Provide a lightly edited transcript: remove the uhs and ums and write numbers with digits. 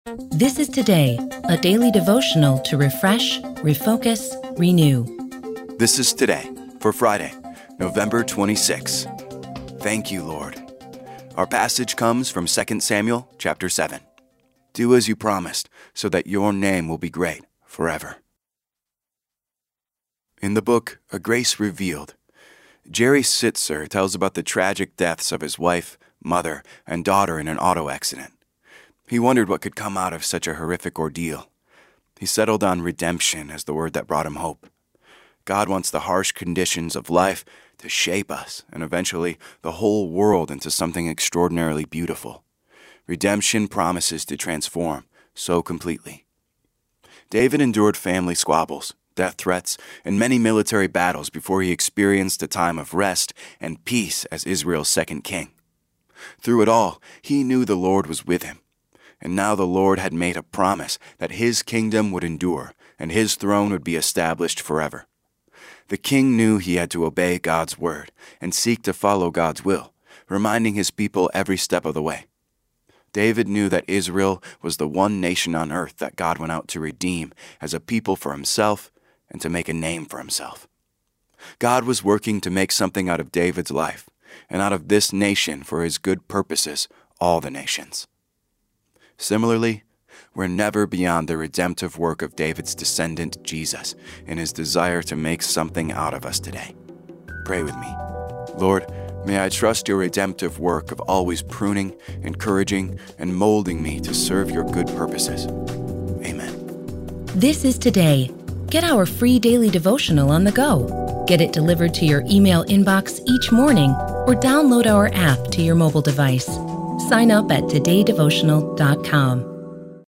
This is Today, a daily devotional to refresh, refocus, renew. This is Today for Friday, November 26. Thank you, Lord. Our passage comes from 2 Samuel chapter 7. Do as you promised, so that your name will be great forever. In the book, A Grace Revealed, Jerry Sitzer tells about the tragic deaths of his wife, mother, and daughter in an auto accident. He wondered what could come out of such a horrific ordeal. He settled on redemption as the word that brought him hope. God wants the harsh conditions of life to shape us and eventually the whole world into something extraordinarily beautiful. Redemption promises to transform so completely. David endured family squabbles, death threats, and many military battles before he experienced a time of rest and peace as Israel's second king. Through it all, he knew the Lord was with him. And now the Lord had made a promise that his kingdom would endure and his throne would be established forever. The king knew he had to obey God's word and seek to follow God's will, reminding his people every step of the way. David knew that Israel was the one nation on earth that God went out to redeem as a people for himself and to make a name for himself. God was working to make something out of David's life and out of this nation for his good purposes, all the nations. Similarly, we're never beyond the redemptive work of David's descendant, Jesus, in his desire to make something out of us today. Pray with me. Lord, may I trust your redemptive work of always pruning, encouraging, and molding me to serve your good purposes. Amen. This is Today. Get our free daily devotional on the go. Get it delivered to your email inbox each morning or download our app to your mobile device. Sign up at todaydevotional.com.